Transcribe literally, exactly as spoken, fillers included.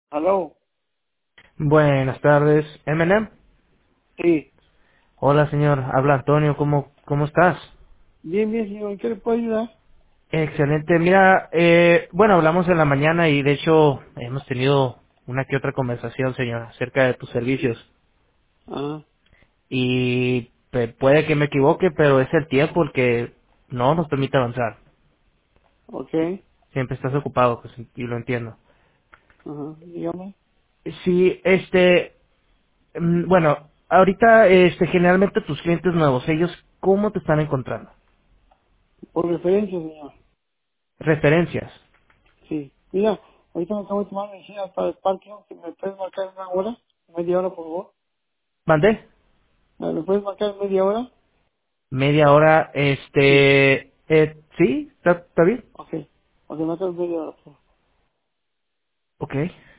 Aló, Buenas tardes, Eminem. sí. Hola, señor. Habla Antonio. ¿Cómo, cómo estás? Bien, bien, señor. ¿En qué le puedo ayudar? Excelente. Mira, eh, bueno, hablamos en la mañana y de hecho hemos tenido una que otra conversación, señor, acerca de tus servicios. Ah, Y pe- puede que me equivoque, pero es el tiempo el que no nos permite avanzar. ok. Siempre estás ocupado, pues, y lo entiendo. Ajá, dígame. Sí, este, mm, bueno, ahorita, este, generalmente tus clientes nuevos, ellos, ¿cómo te están encontrando? Por referencia, señor. Referencias. Sí. Mira, ahorita me acabo de tomar medicina para el parque. ¿No? ¿Me puedes marcar en una hora? ¿Media hora, por favor? ¿Mandé? Ah, ¿Me puedes marcar en media hora? Media hora, Sí. este, eh, sí, está, está bien. Ok. Ok, marca en media hora, por favor. Ok.